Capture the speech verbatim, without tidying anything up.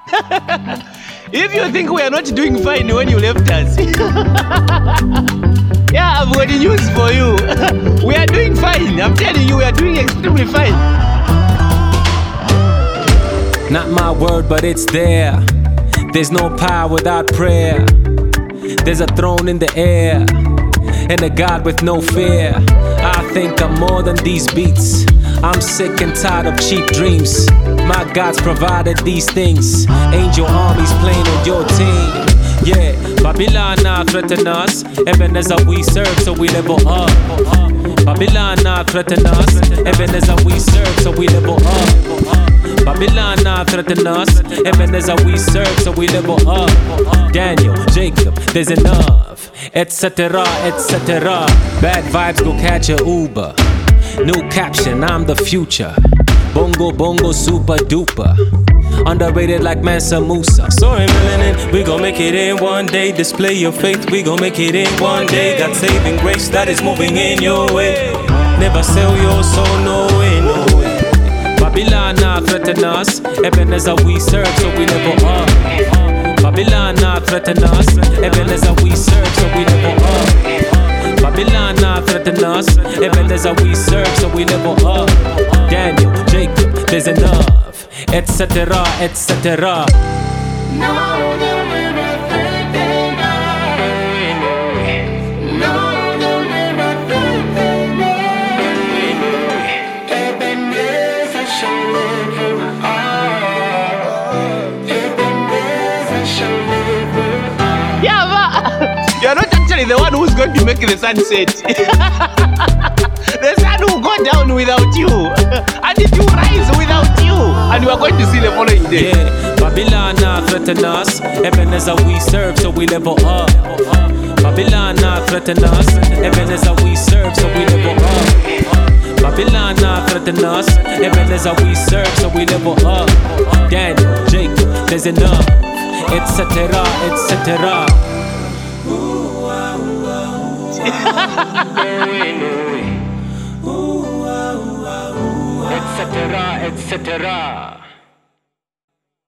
If you think we are not doing fine when you left us, yeah, I've got news for you. We are doing fine. I'm telling you, we are doing extremely fine. Not my word, but it's there. There's no power without prayer. There's a throne in the air and a God with no fear. I think I'm more than these beats. I'm sick and tired of cheap dreams. My God's provided these things. Angel armies playing on your team. Yeah, Babylon now threaten us. Ebenezer we serve, so we level up. Babylon now threaten us. Ebenezer we serve, so we level up. Babylon now threaten us. Ebenezer we serve, so we level up. Daniel, Jacob, there's enough, etc, etc. Bad vibes, go catch a Uber. New caption, I'm the future. Bongo bongo super duper. Underrated like Mansa Musa. Sorry, melanin, we gon' make it in one day. Display your faith, we gon' make it in one day. Got saving grace that is moving in your way. Never sell your soul, no way, no way. Babylon now threaten us. Ebenezer we serve, so we level up. Babylon now threaten us. Ebenezer we serve, so we level up. Babylon now threaten us. Ebenezer we serve, so we level up. Daniel, Jacob, there's enough, etc, etc. Yeah, but you're not actually the one who's going to make the sun set. The sun will go down without you, and it will rise without you, and you are going to see the following day. Yeah, Babylon now threaten us. Ebenezer we serve, so we level up. Babylon now threaten us. Ebenezer we serve, so we level up. Babylon now threaten us. Ebenezer we serve, so we level up. Daniel, Jacob, there's enough, etc, etc. Etc, etc.